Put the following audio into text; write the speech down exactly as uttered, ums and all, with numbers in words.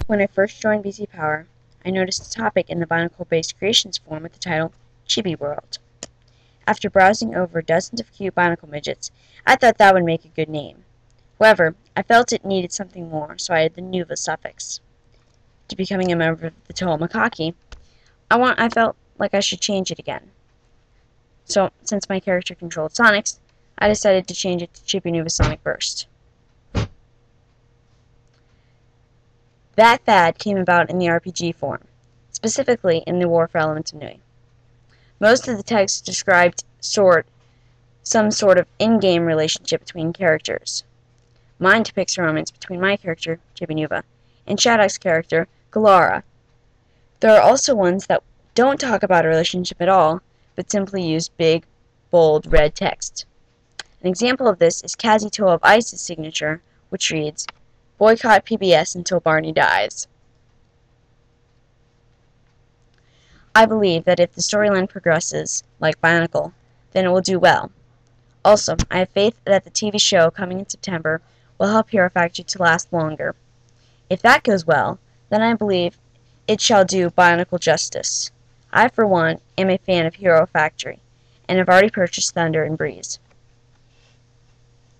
When I first joined B C Power, I noticed a topic in the Bionicle-based creations forum with the title Chibi World. After browsing over dozens of cute Bionicle midgets, I thought that would make a good name. However, I felt it needed something more, so I added the Nuva suffix. To becoming a member of the Toa Macaque, I want I felt like I should change it again. So, since my character controlled Sonics, I decided to change it to Chibi Nuva Sonic Burst. That fad came about in the R P G forum, specifically in the War for Elements of Nui. Most of the text described sort, some sort of in-game relationship between characters. Mine depicts a romance between my character, Chibi Nuva, and Shadow's character, Galara. There are also ones that don't talk about a relationship at all, but simply use big, bold, red text. An example of this is Kazutoa of Ice's signature, which reads, "Boycott P B S until Barney dies." I believe that if the storyline progresses, like Bionicle, then it will do well. Also, I have faith that the T V show coming in September will help Hero Factory to last longer. If that goes well, then I believe it shall do Bionicle justice. I, for one, am a fan of Hero Factory, and have already purchased Thunder and Breeze.